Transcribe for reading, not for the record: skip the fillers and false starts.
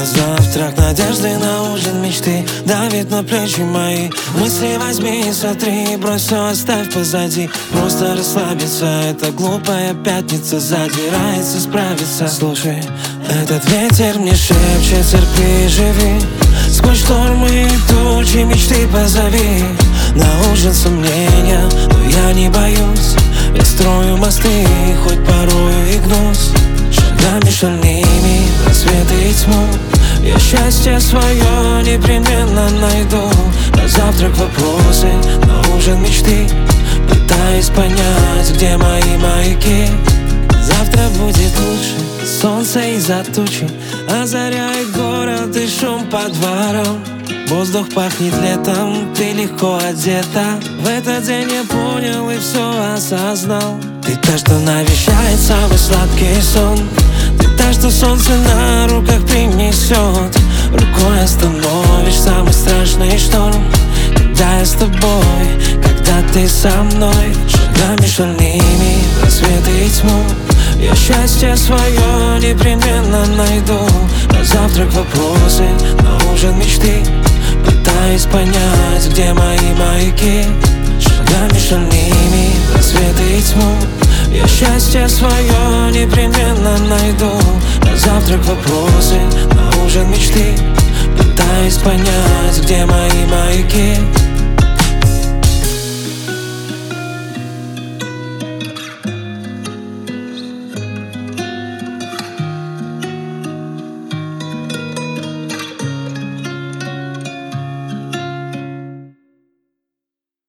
на завтрак, надежды на ужин, мечты давит на плечи мои. Мысли возьми и сотри, брось все, оставь позади. Просто расслабиться, это глупая пятница задирается справиться. Слушай, этот ветер мне шепчет, терпи, живи. Сквозь штормы и тучи мечты позови. На ужин сомнения, но я не боюсь. Я строю мосты, хоть порою и гнусь. Шагами шальными, рассвет и тьму. Я счастье свое непременно найду. На завтрак вопросы, на ужин мечты. Пытаюсь понять, где мои маяки. Завтра будет лучше, солнце из-за тучи озаряет город и шум по дворам. Воздух пахнет летом, ты легко одета. В этот день я понял и все осознал. Ты та, что навещает самый сладкий сон. Ты та, что солнце на руках принесет. Рукой остановишь самый страшный шторм. Когда я с тобой, когда ты со мной. Шагами шальными, рассвет и тьму. Я счастье свое непременно найду. На завтрак вопросы, на ужин мечты. Пытаюсь понять, где мои маяки. Шагами шальными, рассвет и тьму. Я счастье свое непременно найду. На завтрак вопросы, на ужин мечты. Пытаюсь понять, где мои маяки.